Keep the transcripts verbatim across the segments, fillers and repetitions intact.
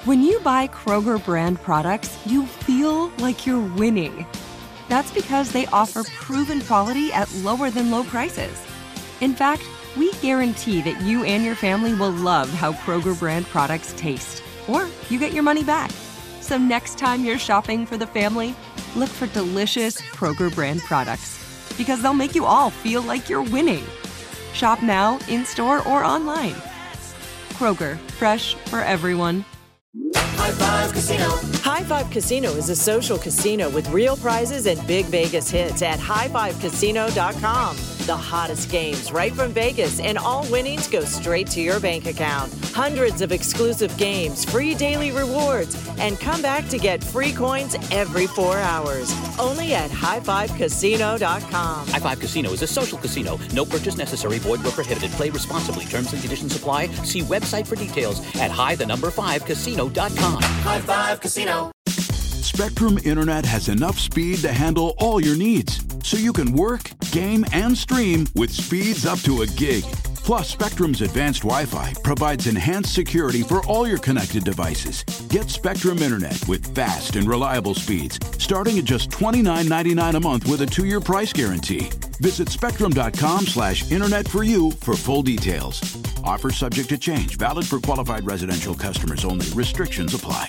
When you buy Kroger brand products, you feel like you're winning. That's because they offer proven quality at lower than low prices. In fact, we guarantee that you and your family will love how Kroger brand products taste, or you get your money back. So next time you're shopping for the family, look for delicious Kroger brand products, because they'll make you all feel like you're winning. Shop now, in-store, or online. Kroger, fresh for everyone. High Five Casino. High Five Casino is a social casino with real prizes and big Vegas hits at high five casino dot com. The hottest games right from Vegas, and all winnings go straight to your bank account. Hundreds of exclusive games, free daily rewards, and come back to get free coins every four hours. Only at high five casino dot com. High Five Casino is a social casino. No purchase necessary. Void where prohibited. Play responsibly. Terms and conditions apply. See website for details at high the number five casino dot com. High Five Casino. Spectrum Internet has enough speed to handle all your needs, so you can work, game, and stream with speeds up to a gig. Plus, Spectrum's advanced Wi-Fi provides enhanced security for all your connected devices. Get Spectrum Internet with fast and reliable speeds, starting at just twenty-nine ninety-nine a month with a two-year price guarantee. Visit spectrum.com slash internet for you for full details. Offer subject to change. Valid for qualified residential customers only. Restrictions apply.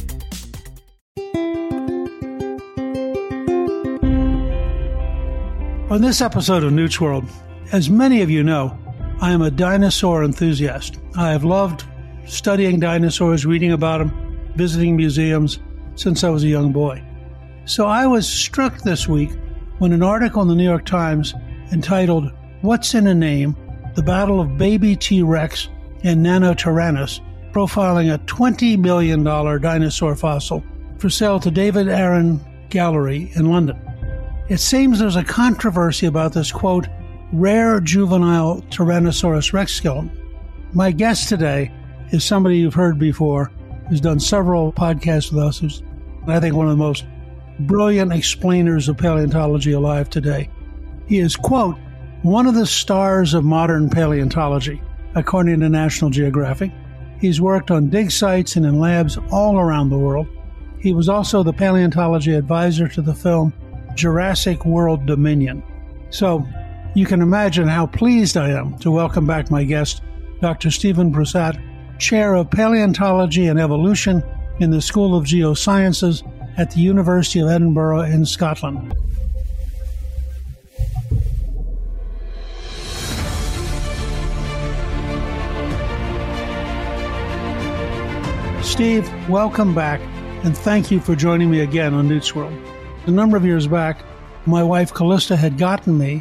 On this episode of Newt's World, as many of you know, I am a dinosaur enthusiast. I have loved studying dinosaurs, reading about them, visiting museums since I was a young boy. So I was struck this week when an article in the New York Times entitled, "What's in a Name? The Battle of Baby T-Rex and Nanotyrannus," profiling a twenty million dollars dinosaur fossil for sale to David Arron Gallery in London. It seems there's a controversy about this, quote, rare juvenile Tyrannosaurus rex skeleton. My guest today is somebody you've heard before, who's done several podcasts with us, who's, I think, one of the most brilliant explainers of paleontology alive today. He is, quote, one of the stars of modern paleontology, according to National Geographic. He's worked on dig sites and in labs all around the world. He was also the paleontology advisor to the film Jurassic World Dominion. So you can imagine how pleased I am to welcome back my guest, Doctor Stephen Brusat, Chair of Paleontology and Evolution in the School of Geosciences at the University of Edinburgh in Scotland. Steve, welcome back, and thank you for joining me again on Newt's World. A number of years back, my wife Callista had gotten me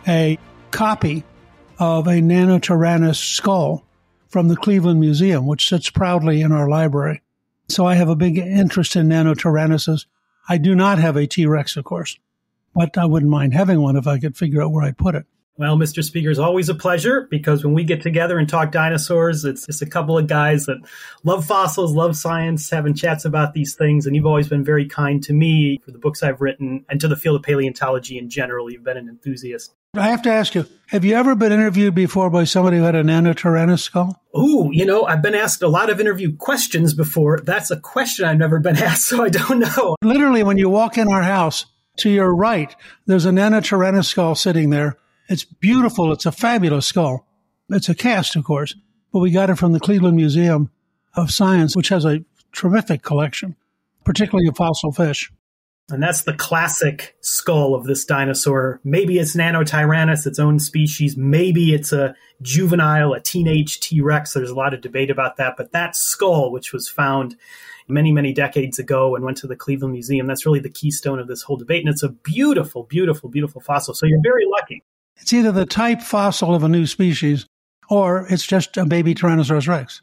a copy of a Nanotyrannus skull from the Cleveland Museum, which sits proudly in our library. So I have a big interest in Nanotyrannuses. I do not have a T-Rex, of course, but I wouldn't mind having one if I could figure out where I'd put it. Well, Mister Speaker, it's always a pleasure, because when we get together and talk dinosaurs, it's just a couple of guys that love fossils, love science, having chats about these things. And you've always been very kind to me for the books I've written and to the field of paleontology in general. You've been an enthusiast. I have to ask you, have you ever been interviewed before by somebody who had a Nanotyrannus skull? Ooh, you know, I've been asked a lot of interview questions before. That's a question I've never been asked, so I don't know. Literally, when you walk in our house, to your right, there's a Nanotyrannus skull sitting there. It's beautiful. It's a fabulous skull. It's a cast, of course, but we got it from the Cleveland Museum of Science, which has a terrific collection, particularly of fossil fish. And that's the classic skull of this dinosaur. Maybe it's Nanotyrannus, its own species. Maybe it's a juvenile, a teenage T-Rex. There's a lot of debate about that. But that skull, which was found many, many decades ago and went to the Cleveland Museum, that's really the keystone of this whole debate. And it's a beautiful, beautiful, beautiful fossil. So you're very lucky. It's either the type fossil of a new species, or it's just a baby Tyrannosaurus rex.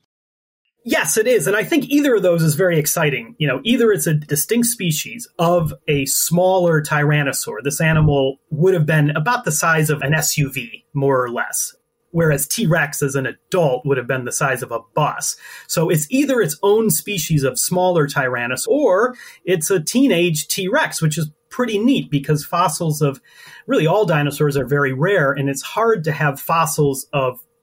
Yes, it is. And I think either of those is very exciting. You know, either it's a distinct species of a smaller tyrannosaur. This animal would have been about the size of an S U V, more or less, whereas T-Rex as an adult would have been the size of a bus. So it's either its own species of smaller Tyrannosaurus, or it's a teenage T-Rex, which is pretty neat, because fossils of really all dinosaurs are very rare, and it's hard to have fossils of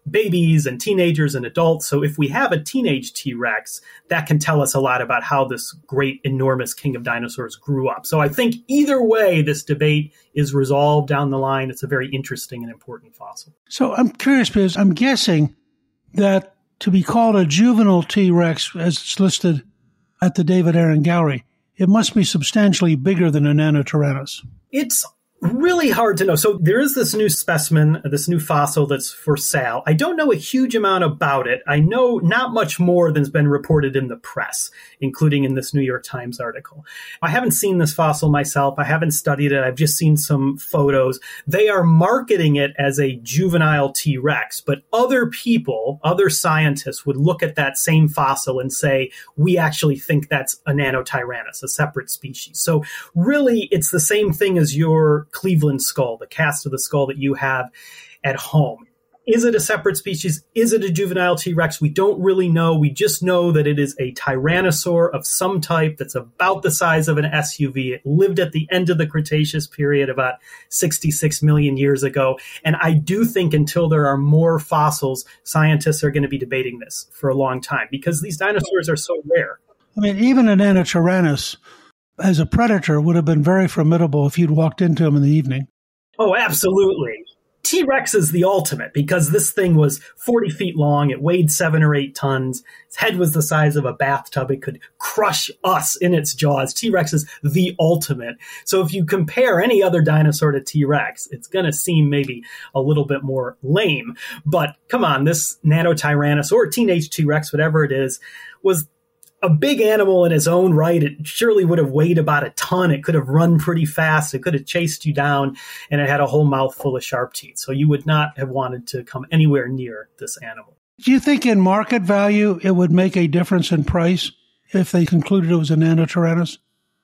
babies and teenagers and adults. So if we have a teenage T-Rex, that can tell us a lot about how this great, enormous king of dinosaurs grew up. So I think either way, this debate is resolved down the line. It's a very interesting and important fossil. So I'm curious because I'm guessing that to be called a juvenile T-Rex, as it's listed at the David Aaron Gallery, it must be substantially bigger than a Nanotyrannus. It's really hard to know. So there is this new specimen, this new fossil that's for sale. I don't know a huge amount about it. I know not much more than's been reported in the press, including in this New York Times article. I haven't seen this fossil myself. I haven't studied it. I've just seen some photos. They are marketing it as a juvenile T-Rex, but other people, other scientists would look at that same fossil and say, we actually think that's a Nanotyrannus, a separate species. So really, it's the same thing as your Cleveland skull, the cast of the skull that you have at home. Is it a separate species? Is it a juvenile T-Rex? We don't really know. We just know that it is a tyrannosaur of some type that's about the size of an S U V. It lived at the end of the Cretaceous period about sixty-six million years ago. And I do think until there are more fossils, scientists are going to be debating this for a long time because these dinosaurs are so rare. I mean, even a Nanotyrannus as a predator would have been very formidable if you'd walked into him in the evening. Oh, absolutely. T-Rex is the ultimate because this thing was forty feet long. It weighed seven or eight tons. Its head was the size of a bathtub. It could crush us in its jaws. T-Rex is the ultimate. So if you compare any other dinosaur to T-Rex, it's going to seem maybe a little bit more lame. But come on, this Nanotyrannus or teenage T-Rex, whatever it is, was a big animal in its own right. It surely would have weighed about a ton. It could have run pretty fast. It could have chased you down, and it had a whole mouth full of sharp teeth. So you would not have wanted to come anywhere near this animal. Do you think in market value it would make a difference in price if they concluded it was a Nanotyrannus?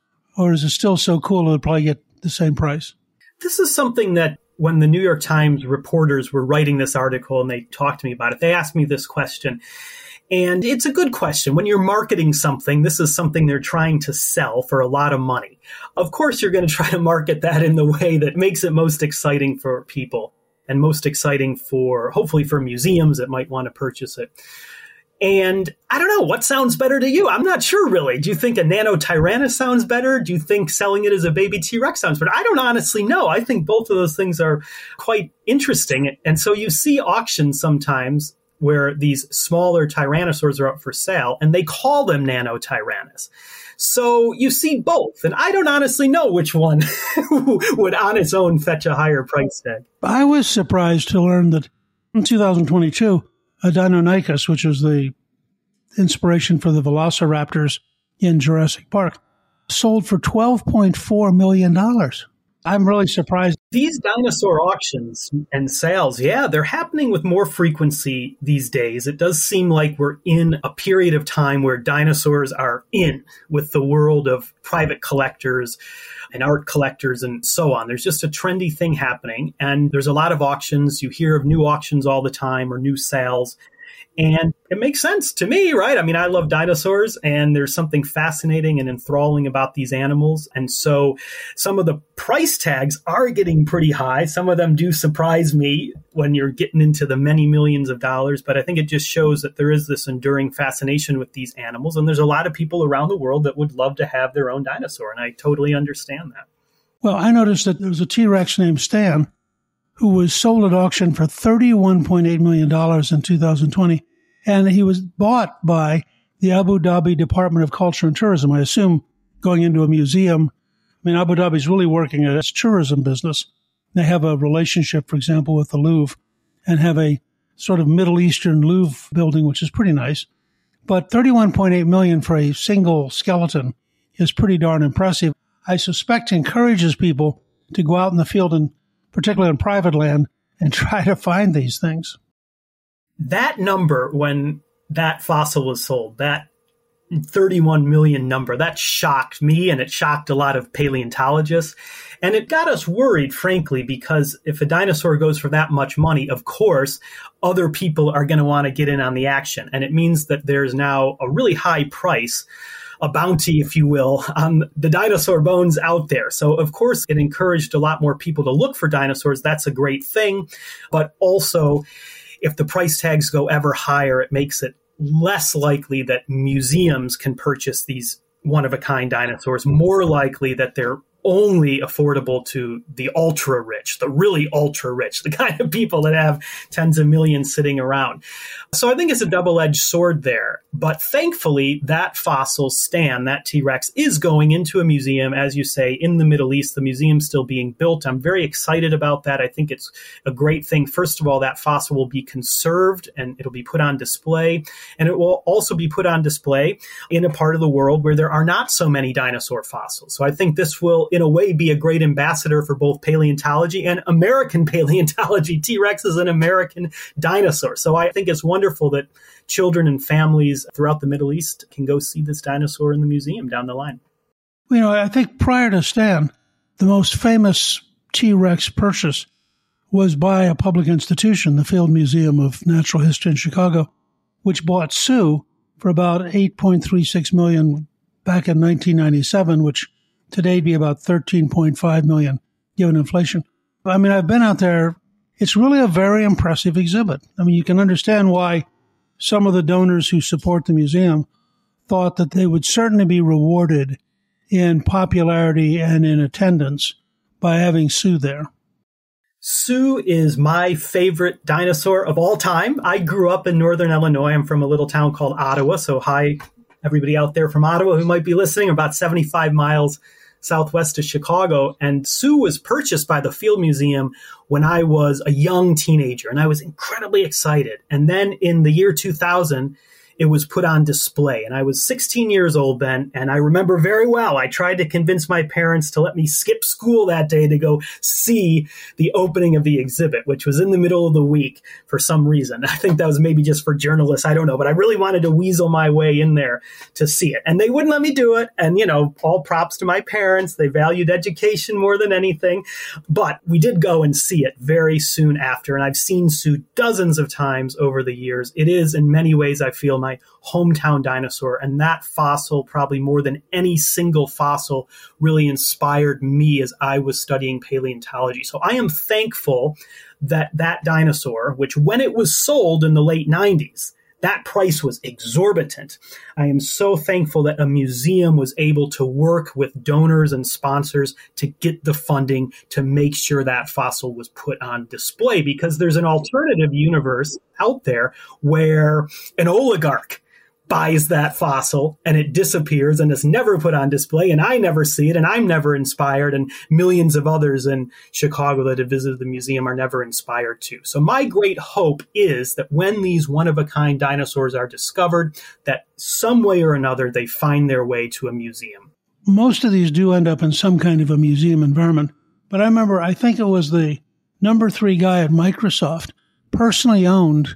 Or is it still so cool it would probably get the same price? This is something that when the New York Times reporters were writing this article and they talked to me about it, they asked me this question. And it's a good question. When you're marketing something, this is something they're trying to sell for a lot of money. Of course, you're going to try to market that in the way that makes it most exciting for people and most exciting for, hopefully for museums that might want to purchase it. And I don't know, what sounds better to you? I'm not sure, really. Do you think a Nanotyrannus sounds better? Do you think selling it as a baby T-Rex sounds better? I don't honestly know. I think both of those things are quite interesting. And so you see auctions sometimes where these smaller tyrannosaurs are up for sale, and they call them Nanotyrannus. So you see both, and I don't honestly know which one would on its own fetch a higher price tag. I was surprised to learn that in two thousand twenty-two, a Deinonychus, which was the inspiration for the velociraptors in Jurassic Park, sold for twelve point four million dollars. I'm really surprised. These dinosaur auctions and sales, yeah, they're happening with more frequency these days. It does seem like we're in a period of time where dinosaurs are in with the world of private collectors and art collectors and so on. There's just a trendy thing happening, and there's a lot of auctions. You hear of new auctions all the time or new sales. And it makes sense to me, right? I mean, I love dinosaurs, and there's something fascinating and enthralling about these animals. And so some of the price tags are getting pretty high. Some of them do surprise me when you're getting into the many millions of dollars. But I think it just shows that there is this enduring fascination with these animals. And there's a lot of people around the world that would love to have their own dinosaur. And I totally understand that. Well, I noticed that there was a T-Rex named Stan who was sold at auction for thirty-one point eight million dollars in two thousand twenty. And he was bought by the Abu Dhabi Department of Culture and Tourism, I assume going into a museum. I mean, Abu Dhabi is really working at its tourism business. They have a relationship, for example, with the Louvre and have a sort of Middle Eastern Louvre building, which is pretty nice. But thirty-one point eight million dollars for a single skeleton is pretty darn impressive. I suspect encourages people to go out in the field, and particularly on private land, and try to find these things. That number, when that fossil was sold, that thirty-one million number, that shocked me, and it shocked a lot of paleontologists. And it got us worried, frankly, because if a dinosaur goes for that much money, of course, other people are going to want to get in on the action. And it means that there's now a really high price, a bounty, if you will, on the dinosaur bones out there. So, of course, it encouraged a lot more people to look for dinosaurs. That's a great thing. But also, if the price tags go ever higher, it makes it less likely that museums can purchase these one-of-a-kind dinosaurs, more likely that they're only affordable to the ultra rich, the really ultra rich, the kind of people that have tens of millions sitting around. So I think it's a double-edged sword there. But thankfully, that fossil Stan, that T-Rex, is going into a museum, as you say, in the Middle East. The museum's still being built. I'm very excited about that. I think it's a great thing. First of all, that fossil will be conserved and it'll be put on display. And it will also be put on display in a part of the world where there are not so many dinosaur fossils. So I think this will, in a way, be a great ambassador for both paleontology and American paleontology. T-Rex is an American dinosaur. So I think it's wonderful that children and families throughout the Middle East can go see this dinosaur in the museum down the line. You know, I think prior to Stan, the most famous T-Rex purchase was by a public institution, the Field Museum of Natural History in Chicago, which bought Sue for about eight point three six million dollars back in nineteen ninety-seven, which today would be about thirteen point five million dollars given inflation. I mean, I've been out there. It's really a very impressive exhibit. I mean, you can understand why some of the donors who support the museum thought that they would certainly be rewarded in popularity and in attendance by having Sue there. Sue is my favorite dinosaur of all time. I grew up in northern Illinois. I'm from a little town called Ottawa. So hi, everybody out there from Ottawa who might be listening, about seventy-five miles southwest of Chicago. And Sue was purchased by the Field Museum when I was a young teenager, and I was incredibly excited. And then in the year two thousand, it was put on display. And I was sixteen years old then, and I remember very well, I tried to convince my parents to let me skip school that day to go see the opening of the exhibit, which was in the middle of the week for some reason. I think that was maybe just for journalists, I don't know, but I really wanted to weasel my way in there to see it. And they wouldn't let me do it. And, you know, all props to my parents. They valued education more than anything. But we did go and see it very soon after. And I've seen Sue dozens of times over the years. It is, in many ways, I feel, my hometown dinosaur, and that fossil, probably more than any single fossil, really inspired me as I was studying paleontology. So I am thankful that that dinosaur, which when it was sold in the late nineties, that price was exorbitant. I am so thankful that a museum was able to work with donors and sponsors to get the funding to make sure that fossil was put on display, because there's an alternative universe out there where an oligarch buys that fossil and it disappears and is never put on display, and I never see it, and I'm never inspired, and millions of others in Chicago that have visited the museum are never inspired too. So my great hope is that when these one-of-a-kind dinosaurs are discovered, that some way or another they find their way to a museum. Most of these do end up in some kind of a museum environment, but I remember, I think it was the number three guy at Microsoft personally owned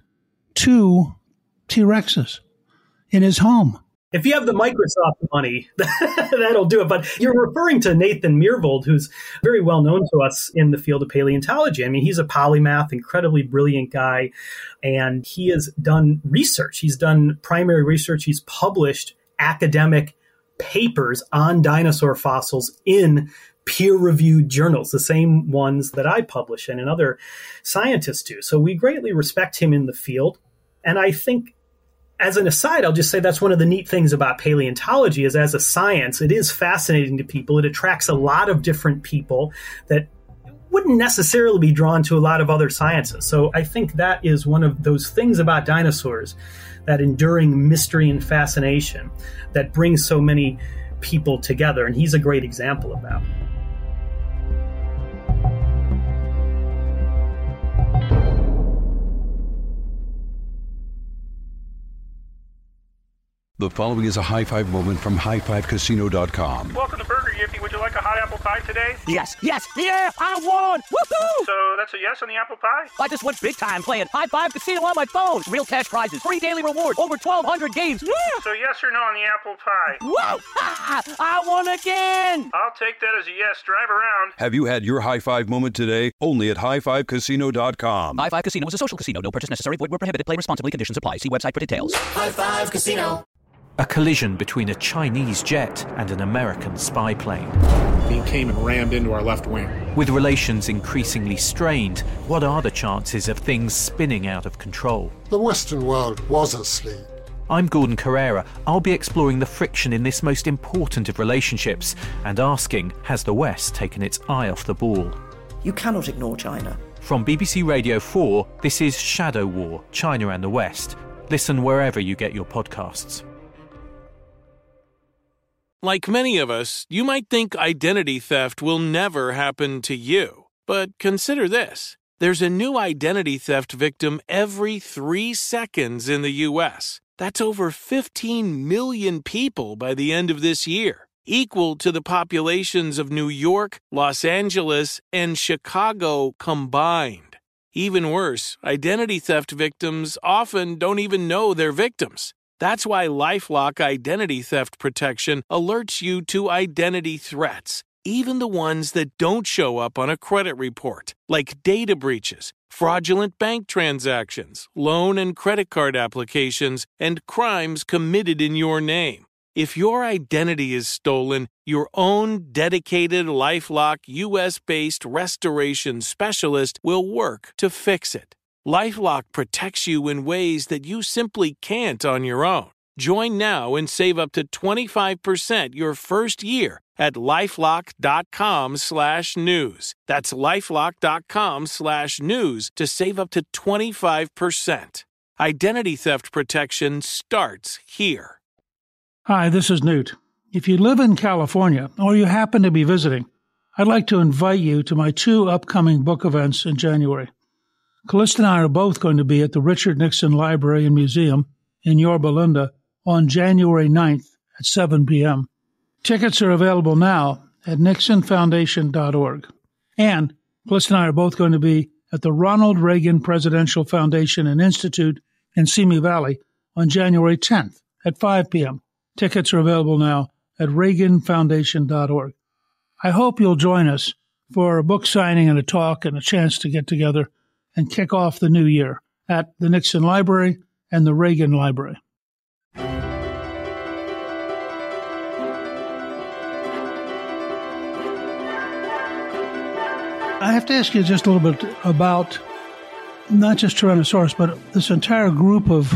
two T-Rexes in his home. If you have the Microsoft money, that'll do it. But you're referring to Nathan Myhrvold, who's very well known to us in the field of paleontology. I mean, he's a polymath, incredibly brilliant guy, and he has done research. He's done primary research. He's published academic papers on dinosaur fossils in peer-reviewed journals, the same ones that I publish in and other scientists do. So we greatly respect him in the field. And I think, as an aside, I'll just say that's one of the neat things about paleontology is, as a science, it is fascinating to people. It attracts a lot of different people that wouldn't necessarily be drawn to a lot of other sciences. So I think that is one of those things about dinosaurs, that enduring mystery and fascination that brings so many people together. And he's a great example of that. The following is a high five moment from high five casino dot com. Welcome to Burger Yippee. Would you like a hot apple pie today? Yes, yes, yeah, I won! Woohoo! So that's a yes on the apple pie? I just went big time playing High Five Casino on my phone. Real cash prizes, free daily rewards, over twelve hundred games. Yeah! So yes or no on the apple pie? Whoa! I won again! I'll take that as a yes. Drive around. Have you had your high five moment today? Only at high five casino dot com. High Five Casino is a social casino. No purchase necessary. Void where prohibited. Play responsibly. Conditions apply. See website for details. High Five Casino. A collision between a Chinese jet and an American spy plane. He came and rammed into our left wing. With relations increasingly strained, what are the chances of things spinning out of control? The Western world was asleep. I'm Gordon Carrera. I'll be exploring the friction in this most important of relationships and asking, has the West taken its eye off the ball? You cannot ignore China. From B B C Radio four, this is Shadow War, China and the West. Listen wherever you get your podcasts. Like many of us, you might think identity theft will never happen to you. But consider this. There's a new identity theft victim every three seconds in the U S. That's over fifteen million people by the end of this year, equal to the populations of New York, Los Angeles, and Chicago combined. Even worse, identity theft victims often don't even know they're victims. That's why LifeLock Identity Theft Protection alerts you to identity threats, even the ones that don't show up on a credit report, like data breaches, fraudulent bank transactions, loan and credit card applications, and crimes committed in your name. If your identity is stolen, your own dedicated LifeLock U S-based restoration specialist will work to fix it. LifeLock protects you in ways that you simply can't on your own. Join now and save up to twenty-five percent your first year at LifeLock.com slash news. That's LifeLock.com slash news to save up to twenty-five percent. Identity theft protection starts here. Hi, this is Newt. If you live in California or you happen to be visiting, I'd like to invite you to my two upcoming book events in January. Callista and I are both going to be at the Richard Nixon Library and Museum in Yorba Linda on January ninth at seven p.m. Tickets are available now at nixon foundation dot org. And Callista and I are both going to be at the Ronald Reagan Presidential Foundation and Institute in Simi Valley on January tenth at five p.m. Tickets are available now at reagan foundation dot org. I hope you'll join us for a book signing and a talk and a chance to get together and kick off the new year at the Nixon Library and the Reagan Library. I have to ask you just a little bit about not just Tyrannosaurus, but this entire group of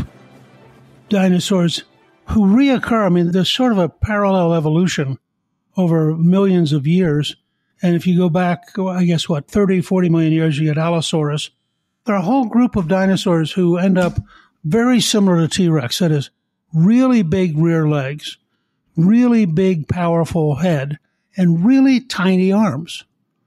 dinosaurs who reoccur. I mean, there's sort of a parallel evolution over millions of years. And if you go back, I guess, what, thirty, forty million years, you get Allosaurus. There are a whole group of dinosaurs who end up very similar to T-Rex. That is, really big rear legs, really big, powerful head, and really tiny arms.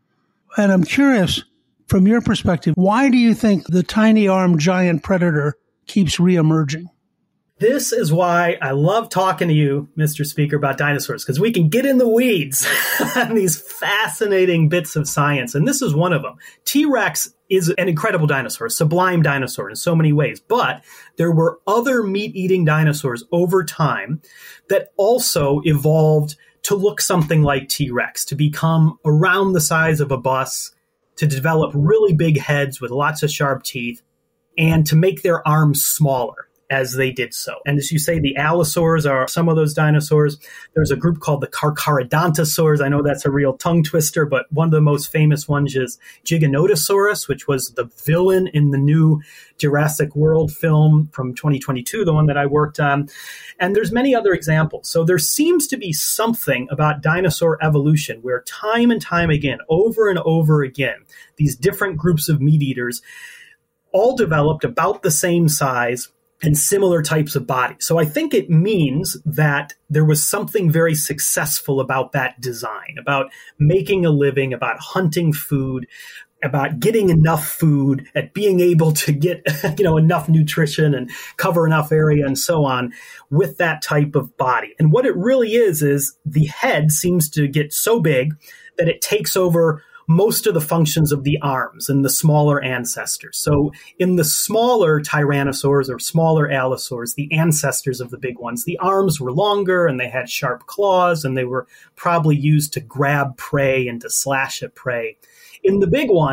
And I'm curious, from your perspective, why do you think the tiny-armed giant predator keeps reemerging? This is why I love talking to you, Mister Speaker, about dinosaurs, because we can get in the weeds on these fascinating bits of science. And this is one of them. T-Rex is an incredible dinosaur, a sublime dinosaur in so many ways. But there were other meat-eating dinosaurs over time that also evolved to look something like T-Rex, to become around the size of a bus, to develop really big heads with lots of sharp teeth, and to make their arms smaller as they did so. And as you say, the allosaurs are some of those dinosaurs. There's a group called the Carcharodontosaurs. I know that's a real tongue twister, but one of the most famous ones is Giganotosaurus, which was the villain in the new Jurassic World film from twenty twenty-two, the one that I worked on. And there's many other examples. So there seems to be something about dinosaur evolution where time and time again, over and over again, these different groups of meat eaters all developed about the same size and similar types of bodies. So I think it means that there was something very successful about that design, about making a living, about hunting food, about getting enough food, at being able to get, you know, enough nutrition and cover enough area and so on with that type of body. And what it really is, is the head seems to get so big that it takes over most of the functions of the arms and the smaller ancestors. So in the smaller tyrannosaurs or smaller allosaurs, the ancestors of the big ones, the arms were longer and they had sharp claws and they were probably used to grab prey and to slash at prey. In the big ones,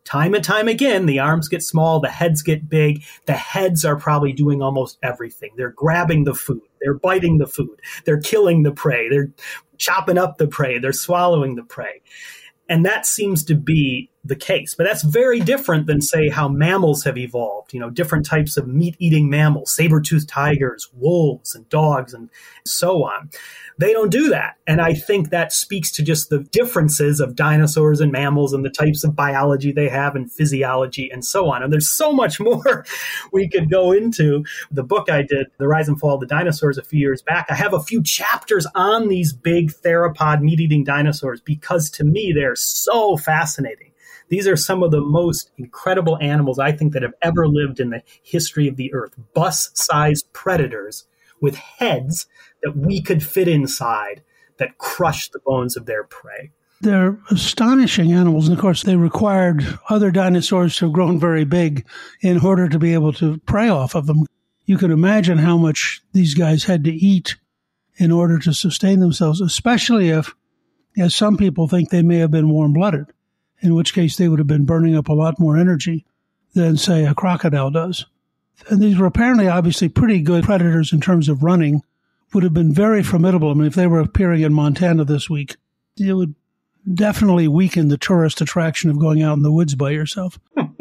time and time again, the arms get small, the heads get big. The heads are probably doing almost everything. They're grabbing the food. They're biting the food. They're killing the prey. They're chopping up the prey. They're swallowing the prey. And that seems to be the case. But that's very different than, say, how mammals have evolved. You know, different types of meat-eating mammals, saber-toothed tigers, wolves, and dogs, and so on. They don't do that. And I think that speaks to just the differences of dinosaurs and mammals and the types of biology they have and physiology and so on. And there's so much more we could go into. The book I did, The Rise and Fall of the Dinosaurs, a few years back, I have a few chapters on these big theropod meat-eating dinosaurs because to me they're so fascinating. These are some of the most incredible animals I think that have ever lived in the history of the earth. Bus-sized predators with heads that we could fit inside that crush the bones of their prey. They're astonishing animals. And of course, they required other dinosaurs to have grown very big in order to be able to prey off of them. You can imagine how much these guys had to eat in order to sustain themselves, especially if, as some people think, they may have been warm-blooded, in which case they would have been burning up a lot more energy than, say, a crocodile does. And these were apparently obviously pretty good predators in terms of running, would have been very formidable. I mean, if they were appearing in Montana this week, it would definitely weaken the tourist attraction of going out in the woods by yourself.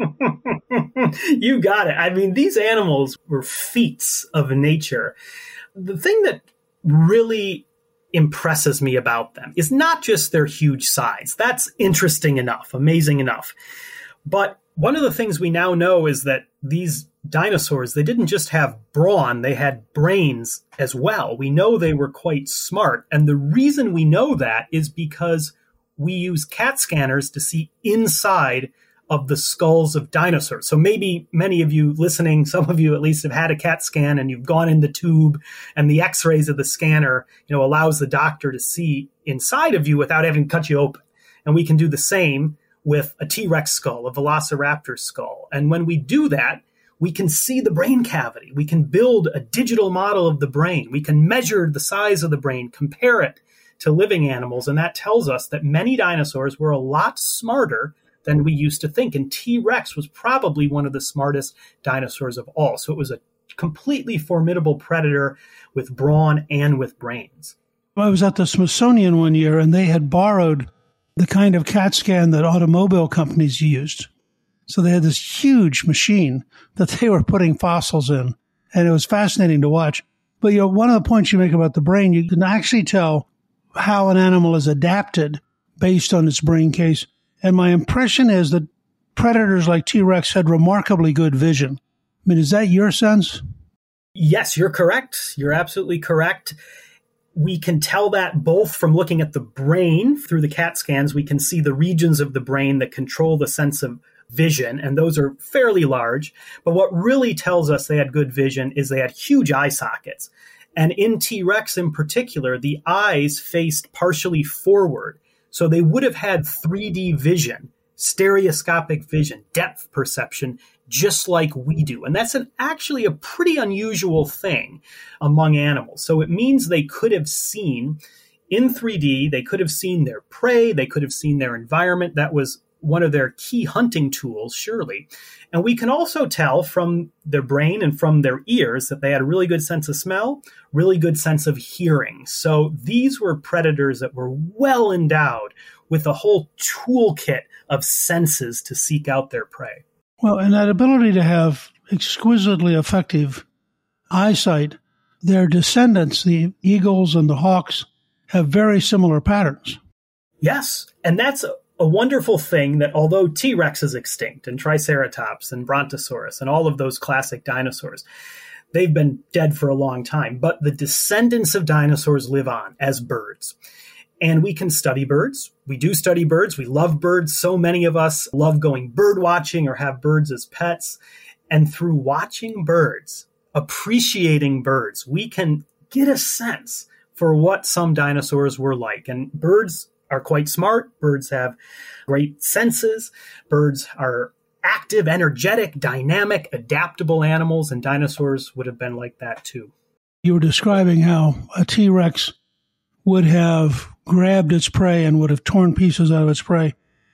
You got it. I mean, these animals were feats of nature. The thing that really impresses me about them is not just their huge size. That's interesting enough, amazing enough. But one of the things we now know is that these dinosaurs, they didn't just have brawn, they had brains as well. We know they were quite smart. And the reason we know that is because we use CAT scanners to see inside of the skulls of dinosaurs. So maybe many of you listening, some of you at least have had a CAT scan and you've gone in the tube and the x-rays of the scanner, you know, allows the doctor to see inside of you without having to cut you open. And we can do the same with a T-Rex skull, a Velociraptor skull. And when we do that, we can see the brain cavity. We can build a digital model of the brain. We can measure the size of the brain, compare it to living animals. And that tells us that many dinosaurs were a lot smarter than we used to think. And T-Rex was probably one of the smartest dinosaurs of all. So it was a completely formidable predator with brawn and with brains. I was at the Smithsonian one year, and they had borrowed the kind of CAT scan that automobile companies used. So they had this huge machine that they were putting fossils in, and it was fascinating to watch. But, you know, one of the points you make about the brain, you can actually tell how an animal is adapted based on its brain case. And my impression is that predators like T-Rex had remarkably good vision. I mean, is that your sense? Yes, you're correct. You're absolutely correct. We can tell that both from looking at the brain through the CAT scans. We can see the regions of the brain that control the sense of vision, and those are fairly large. But what really tells us they had good vision is they had huge eye sockets. And in T-Rex in particular, the eyes faced partially forward. So they would have had three D vision, stereoscopic vision, depth perception, just like we do. And that's an, actually a pretty unusual thing among animals. So it means they could have seen in three D, they could have seen their prey, they could have seen their environment. That was one of their key hunting tools, surely. And we can also tell from their brain and from their ears that they had a really good sense of smell, really good sense of hearing. So these were predators that were well endowed with a whole toolkit of senses to seek out their prey. Well, and that ability to have exquisitely effective eyesight, their descendants, the eagles and the hawks, have very similar patterns. Yes, and that's a, a wonderful thing that although T-Rex is extinct and Triceratops and Brontosaurus and all of those classic dinosaurs, they've been dead for a long time, but the descendants of dinosaurs live on as birds. And we can study birds. We do study birds. We love birds. So many of us love going bird watching or have birds as pets. And through watching birds, appreciating birds, we can get a sense for what some dinosaurs were like. And birds are quite smart. Birds have great senses. Birds are active, energetic, dynamic, adaptable animals, and dinosaurs would have been like that too. You were describing how a T-Rex would have grabbed its prey and would have torn pieces out of its prey.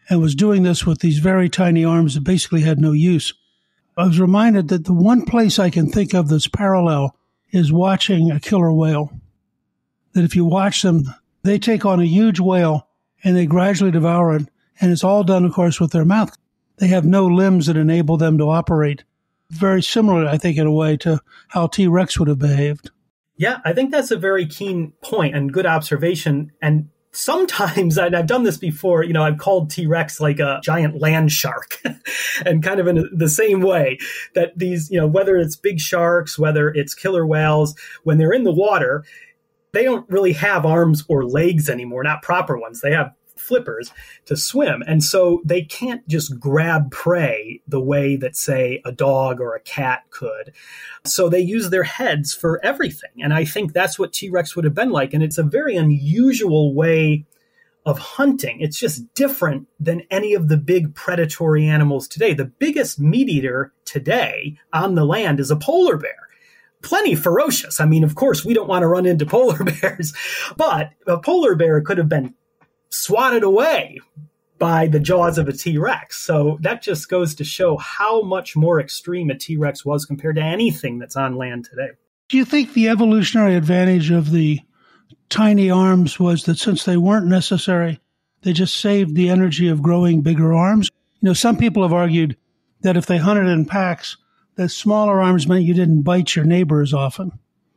and was doing this with these very tiny arms that basically had no use. I was reminded that the one place I can think of that's parallel is watching a killer whale. That if you watch them, they take on a huge whale and they gradually devour it, and it's all done, of course, with their mouth. They have no limbs that enable them to operate. Very similar, I think, in a way to how T-Rex would have behaved. Yeah, I think that's a very keen point and good observation. And sometimes, and I've done this before, you know, I've called T-Rex like a giant land shark and kind of in the same way that these, you know, whether it's big sharks, whether it's killer whales, when they're in the water, they don't really have arms or legs anymore, not proper ones. They have flippers to swim. And so they can't just grab prey the way that, say, a dog or a cat could. So they use their heads for everything. And I think that's what T-Rex would have been like. And it's a very unusual way of hunting. It's just different than any of the big predatory animals today. The biggest meat eater today on the land is a polar bear. Plenty ferocious. I mean, of course, we don't want to run into polar bears, but a polar bear could have been swatted away by the jaws of a T-Rex. So that just goes to show how much more extreme a T-Rex was compared to anything that's on land today. Do you think the evolutionary advantage of the tiny arms was that since they weren't necessary, they just saved the energy of growing bigger arms? You know, some people have argued that if they hunted in packs, that smaller arms meant you didn't bite your neighbor as often.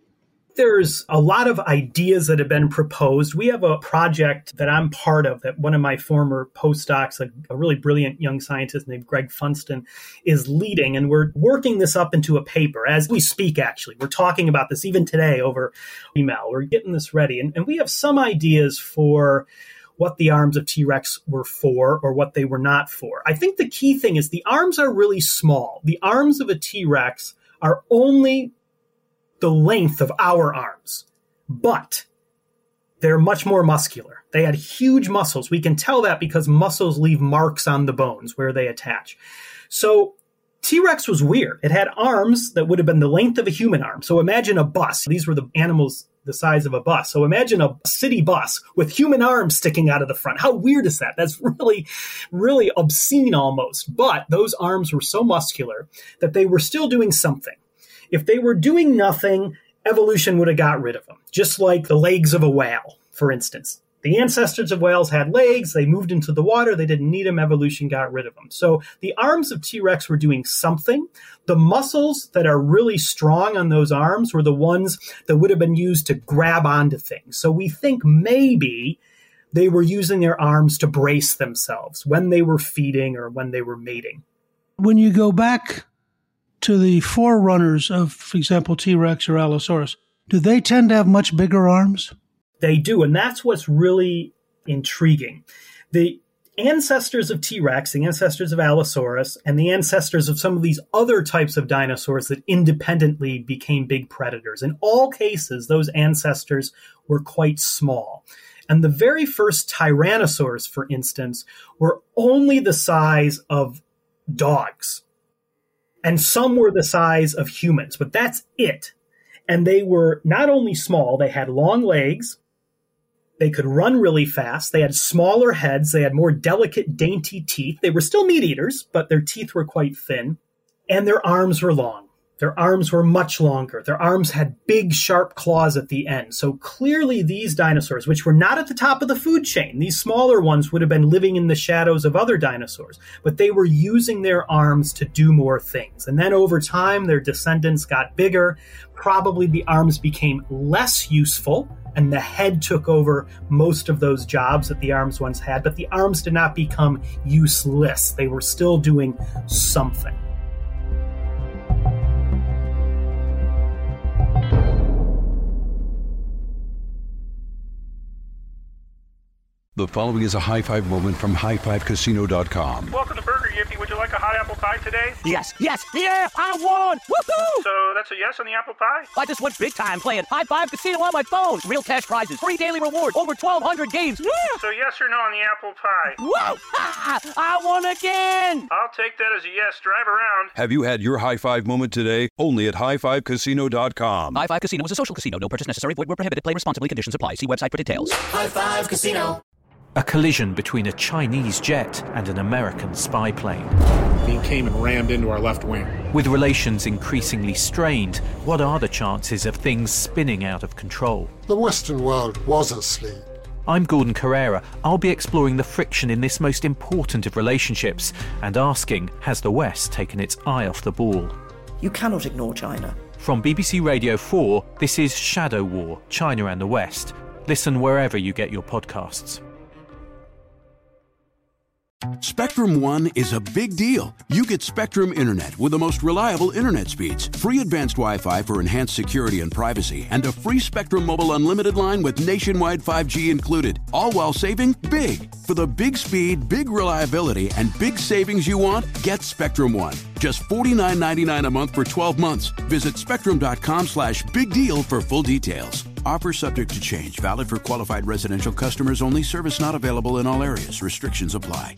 There's a lot of ideas that have been proposed. We have a project that I'm part of that one of my former postdocs, a, a really brilliant young scientist named Greg Funston, is leading. And we're working this up into a paper as we speak, actually. We're talking about this even today over email. We're getting this ready. And, and we have some ideas for what the arms of T-Rex were for or what they were not for. I think the key thing is the arms are really small. The arms of a T-Rex are only the length of our arms, but they're much more muscular. They had huge muscles. We can tell that because muscles leave marks on the bones where they attach. So T-Rex was weird. It had arms that would have been the length of a human arm. So imagine a bus. These were the animals the size of a bus. So imagine a city bus with human arms sticking out of the front. How weird is that? That's really, really obscene almost. But those arms were so muscular that they were still doing something. If they were doing nothing, evolution would have got rid of them, just like the legs of a whale, for instance. The ancestors of whales had legs. They moved into the water. They didn't need them. Evolution got rid of them. So the arms of T-Rex were doing something. The muscles that are really strong on those arms were the ones that would have been used to grab onto things. So we think maybe they were using their arms to brace themselves when they were feeding or when they were mating. When you go back to the forerunners of, for example, T-Rex or Allosaurus, do they tend to have much bigger arms? They do, and that's what's really intriguing. The ancestors of T-Rex, the ancestors of Allosaurus, and the ancestors of some of these other types of dinosaurs that independently became big predators. In all cases, those ancestors were quite small. And the very first tyrannosaurs, for instance, were only the size of dogs. And some were the size of humans, but that's it. And they were not only small, they had long legs. They could run really fast. They had smaller heads. They had more delicate, dainty teeth. They were still meat eaters, but their teeth were quite thin. And their arms were long. Their arms were much longer. Their arms had big, sharp claws at the end. So clearly these dinosaurs, which were not at the top of the food chain, these smaller ones would have been living in the shadows of other dinosaurs, but they were using their arms to do more things. And then over time, their descendants got bigger. Probably the arms became less useful, and the head took over most of those jobs that the arms once had, but the arms did not become useless. They were still doing something. The following is a high five moment from high five casino dot com. Welcome to Burger Yippee. Would you like a hot apple pie today? Yes, yes, yeah, I won! Woohoo! So that's a yes on the apple pie? I just went big time playing High Five Casino on my phone. Real cash prizes, free daily rewards, over twelve hundred games. Yeah. So yes or no on the apple pie? Whoa! Ah, I won again! I'll take that as a yes. Drive around. Have you had your high five moment today? Only at high five casino dot com. High Five Casino is a social casino. No purchase necessary. Void where prohibited. Play responsibly. Conditions apply. See website for details. High Five Casino. A collision between a Chinese jet and an American spy plane. He came and rammed into our left wing. With relations increasingly strained, what are the chances of things spinning out of control? The Western world was asleep. I'm Gordon Carrera. I'll be exploring the friction in this most important of relationships and asking, has the West taken its eye off the ball? You cannot ignore China. From B B C Radio four, this is Shadow War, China and the West. Listen wherever you get your podcasts. Spectrum One is a big deal. You get Spectrum Internet with the most reliable internet speeds, free advanced Wi-Fi for enhanced security and privacy, and a free Spectrum Mobile Unlimited line with nationwide five G included, all while saving big. For the big speed, big reliability, and big savings you want, get Spectrum One. Just forty-nine ninety-nine a month for twelve months. Visit spectrum.com slash big deal for full details. Offer subject to change. Valid for qualified residential customers only. Service not available in all areas. Restrictions apply.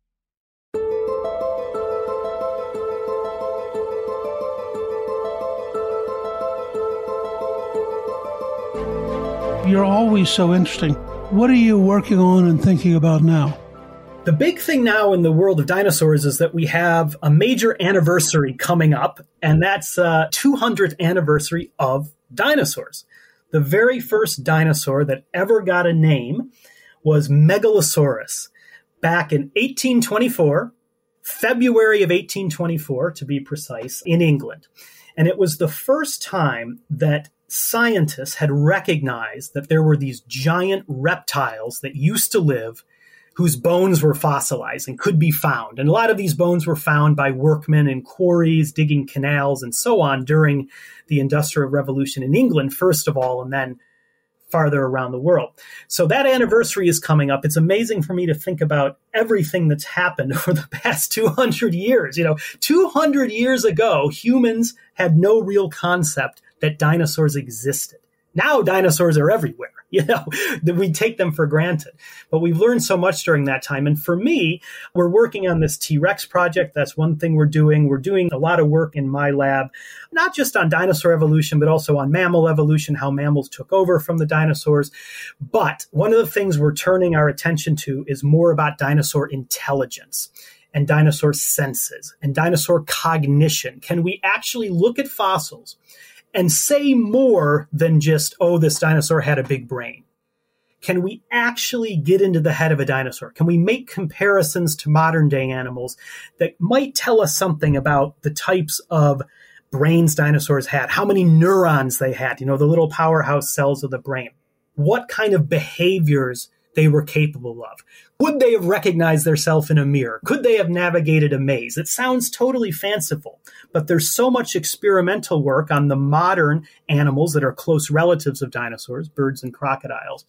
You're always so interesting. What are you working on and thinking about now? The big thing now in the world of dinosaurs is that we have a major anniversary coming up, and that's uh two hundredth anniversary of dinosaurs. The very first dinosaur that ever got a name was Megalosaurus back in eighteen twenty-four, February of eighteen twenty-four to be precise, in England. And it was the first time that scientists had recognized that there were these giant reptiles that used to live whose bones were fossilized and could be found. And a lot of these bones were found by workmen in quarries, digging canals, and so on during the Industrial Revolution in England, first of all, and then farther around the world. So that anniversary is coming up. It's amazing for me to think about everything that's happened over the past two hundred years. You know, two hundred years ago, humans had no real concept that dinosaurs existed. Now dinosaurs are everywhere. You know, we take them for granted. But we've learned so much during that time. And for me, we're working on this T-Rex project. That's one thing we're doing. We're doing a lot of work in my lab, not just on dinosaur evolution, but also on mammal evolution, how mammals took over from the dinosaurs. But one of the things we're turning our attention to is more about dinosaur intelligence and dinosaur senses and dinosaur cognition. Can we actually look at fossils and say more than just, oh, this dinosaur had a big brain? Can we actually get into the head of a dinosaur? Can we make comparisons to modern day animals that might tell us something about the types of brains dinosaurs had, how many neurons they had, you know, the little powerhouse cells of the brain, what kind of behaviors they were capable of? Would they have recognized themselves in a mirror? Could they have navigated a maze? It sounds totally fanciful, but there's so much experimental work on the modern animals that are close relatives of dinosaurs, birds and crocodiles.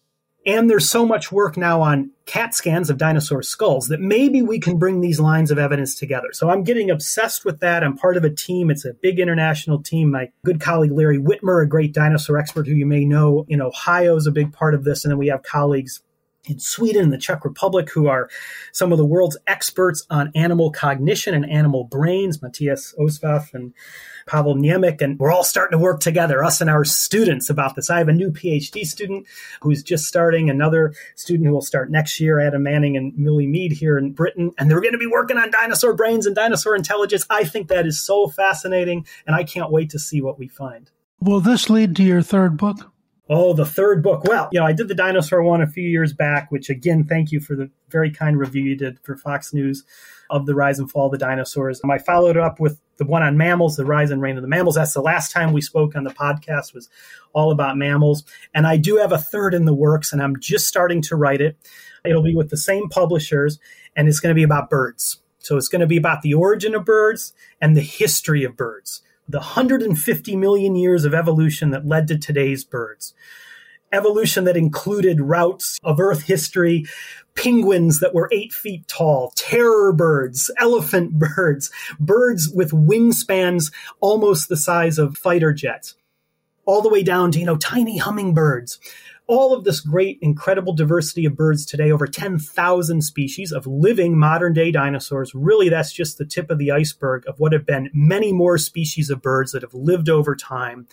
And there's so much work now on CAT scans of dinosaur skulls that maybe we can bring these lines of evidence together. So I'm getting obsessed with that. I'm part of a team. It's a big international team. My good colleague, Larry Whitmer, a great dinosaur expert who you may know in Ohio, is a big part of this. And then we have colleagues in Sweden and the Czech Republic who are some of the world's experts on animal cognition and animal brains, Matthias Oswald and Pavel Niemiec, and we're all starting to work together, us and our students, about this. I have a new PhD student who's just starting, another student who will start next year, Adam Manning and Millie Mead here in Britain, and they're going to be working on dinosaur brains and dinosaur intelligence. I think that is so fascinating, and I can't wait to see what we find. Will this lead to your third book? Oh, the third book. Well, you know, I did the dinosaur one a few years back, which again, thank you for the very kind review you did for Fox News of The Rise and Fall of the Dinosaurs. I followed it up with the one on mammals, The Rise and Reign of the Mammals. That's the last time we spoke on the podcast, was all about mammals. And I do have a third in the works, and I'm just starting to write it. It'll be with the same publishers, and it's going to be about birds. So it's going to be about the origin of birds and the history of birds. The one hundred fifty million years of evolution that led to today's birds. Evolution that included routes of Earth history, penguins that were eight feet tall, terror birds, elephant birds, birds with wingspans almost the size of fighter jets, all the way down to, you know, tiny hummingbirds. All of this great, incredible diversity of birds today, over ten thousand species of living modern-day dinosaurs. Really, that's just the tip of the iceberg of what have been many more species of birds that have lived over time.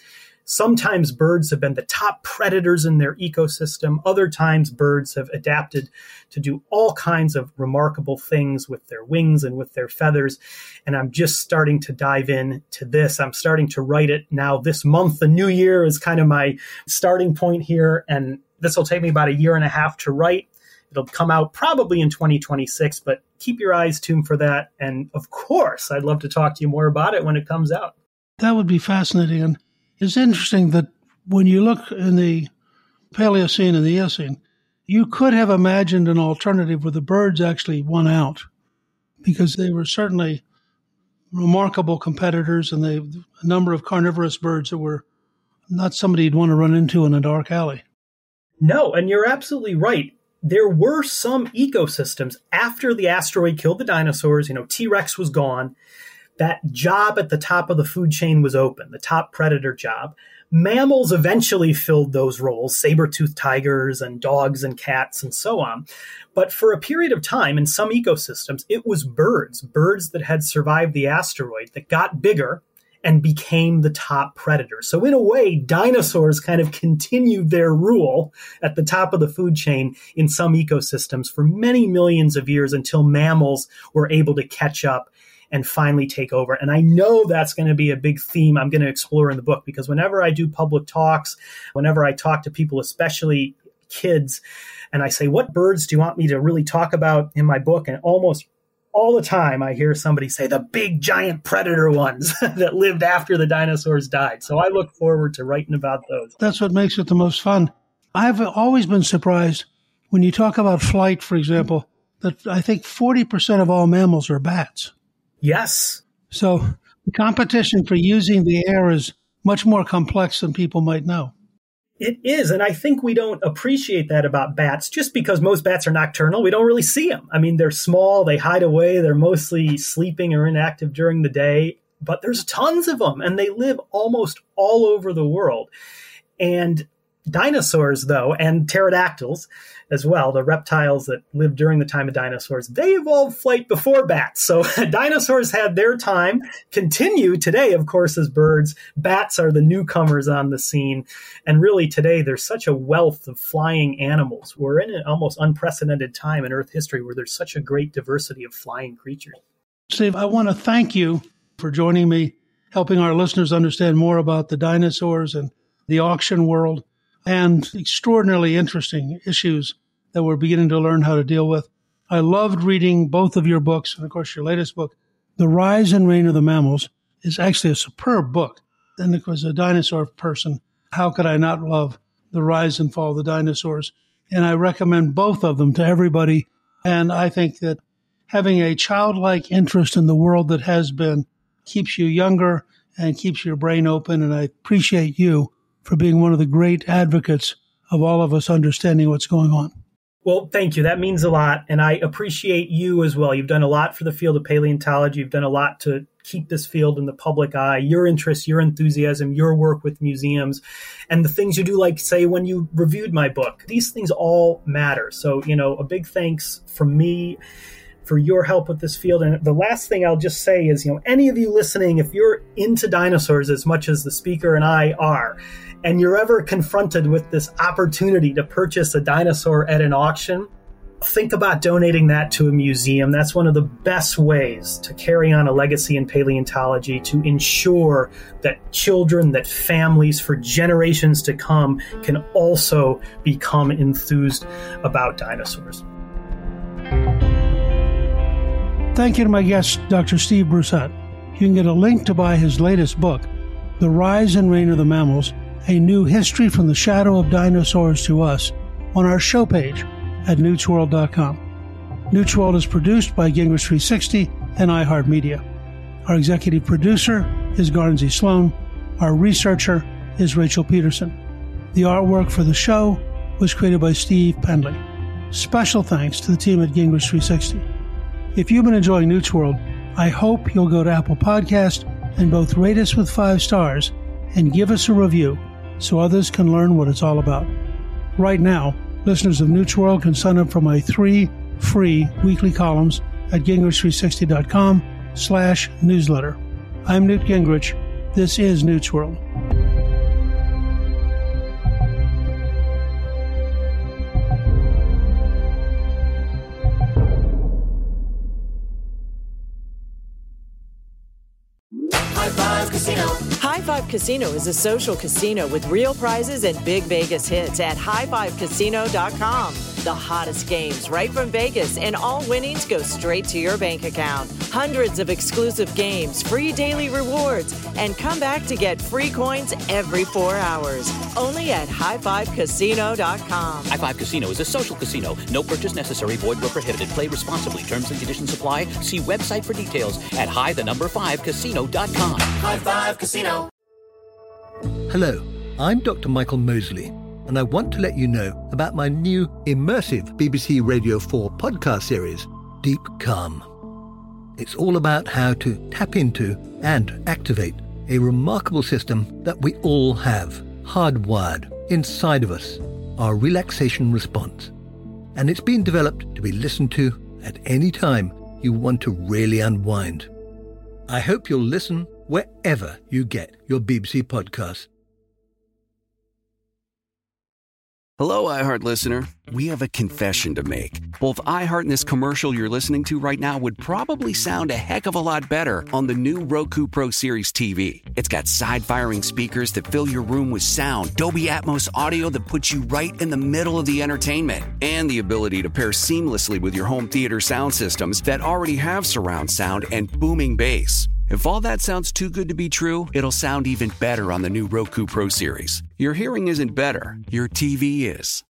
Sometimes birds have been the top predators in their ecosystem. Other times birds have adapted to do all kinds of remarkable things with their wings and with their feathers. And I'm just starting to dive in to this. I'm starting to write it now this month. The new year is kind of my starting point here. And this will take me about a year and a half to write. It'll come out probably in twenty twenty-six, but keep your eyes tuned for that. And of course, I'd love to talk to you more about it when it comes out. That would be fascinating. And it's interesting that when you look in the Paleocene and the Eocene, you could have imagined an alternative where the birds actually won out, because they were certainly remarkable competitors, and they a number of carnivorous birds that were not somebody you'd want to run into in a dark alley. No, and you're absolutely right. There were some ecosystems after the asteroid killed the dinosaurs. You know, T-Rex was gone. That job at the top of the food chain was open, the top predator job. Mammals eventually filled those roles, saber-toothed tigers and dogs and cats and so on. But for a period of time in some ecosystems, it was birds, birds that had survived the asteroid that got bigger and became the top predator. So in a way, dinosaurs kind of continued their rule at the top of the food chain in some ecosystems for many millions of years until mammals were able to catch up and finally take over. And I know that's going to be a big theme I'm going to explore in the book, because whenever I do public talks, whenever I talk to people, especially kids, and I say, what birds do you want me to really talk about in my book? And almost all the time I hear somebody say the big giant predator ones that lived after the dinosaurs died. So I look forward to writing about those. That's what makes it the most fun. I've always been surprised when you talk about flight, for example, that I think forty percent of all mammals are bats. Yes. So the competition for using the air is much more complex than people might know. It is, and I think we don't appreciate that about bats just because most bats are nocturnal. We don't really see them. I mean, they're small, they hide away, they're mostly sleeping or inactive during the day, but there's tons of them, and they live almost all over the world. And dinosaurs, though, and pterodactyls as well, the reptiles that lived during the time of dinosaurs, they evolved flight before bats. So dinosaurs had their time, continue today, of course, as birds. Bats are the newcomers on the scene. And really today, there's such a wealth of flying animals. We're in an almost unprecedented time in Earth history where there's such a great diversity of flying creatures. Steve, I want to thank you for joining me, helping our listeners understand more about the dinosaurs and the auction world, and extraordinarily interesting issues that we're beginning to learn how to deal with. I loved reading both of your books, and of course your latest book, The Rise and Reign of the Mammals, is actually a superb book. And of course, a dinosaur person, how could I not love The Rise and Fall of the Dinosaurs? And I recommend both of them to everybody. And I think that having a childlike interest in the world that has been keeps you younger and keeps your brain open. And I appreciate you for being one of the great advocates of all of us understanding what's going on. Well, thank you. That means a lot. And I appreciate you as well. You've done a lot for the field of paleontology. You've done a lot to keep this field in the public eye. Your interest, your enthusiasm, your work with museums, and the things you do, like, say, when you reviewed my book. These things all matter. So, you know, a big thanks from me for your help with this field. And the last thing I'll just say is, you know, any of you listening, if you're into dinosaurs as much as the speaker and I are, and you're ever confronted with this opportunity to purchase a dinosaur at an auction, think about donating that to a museum. That's one of the best ways to carry on a legacy in paleontology, to ensure that children, that families for generations to come can also become enthused about dinosaurs. Thank you to my guest, Doctor Steve Brusette. You can get a link to buy his latest book, The Rise and Reign of the Mammals, A New History from the Shadow of Dinosaurs to Us, on our show page at newts world dot com. Newts World is produced by Gingrich three sixty and iHeartMedia. Our executive producer is Garnsey Sloan. Our researcher is Rachel Peterson. The artwork for the show was created by Steve Pendley. Special thanks to the team at Gingrich three sixty. If you've been enjoying Newts World, I hope you'll go to Apple Podcast and both rate us with five stars and give us a review so others can learn what it's all about. Right now, listeners of Newts World can sign up for my three free weekly columns at gingrich three sixty dot com slash newsletter. I'm Newt Gingrich. This is Newts World. Casino. High Five Casino is a social casino with real prizes and big Vegas hits at high five casino dot com. The hottest games right from Vegas, and all winnings go straight to your bank account. Hundreds of exclusive games, free daily rewards, and come back to get free coins every four hours. Only at high five casino dot com. High Five Casino is a social casino. No purchase necessary. Void where prohibited. Play responsibly. Terms and conditions apply. See website for details at high the number five casino dot com. High Five Casino. Hello, I'm Doctor Michael Mosley, and I want to let you know about my new immersive B B C Radio four podcast series, Deep Calm. It's all about how to tap into and activate a remarkable system that we all have, hardwired inside of us, our relaxation response. And it's been developed to be listened to at any time you want to really unwind. I hope you'll listen wherever you get your B B C podcasts. Hello, iHeart listener. We have a confession to make. Both iHeart and this commercial you're listening to right now would probably sound a heck of a lot better on the new Roku Pro Series T V. It's got side-firing speakers that fill your room with sound, Dolby Atmos audio that puts you right in the middle of the entertainment, and the ability to pair seamlessly with your home theater sound systems that already have surround sound and booming bass. If all that sounds too good to be true, it'll sound even better on the new Roku Pro Series. Your hearing isn't better, your T V is.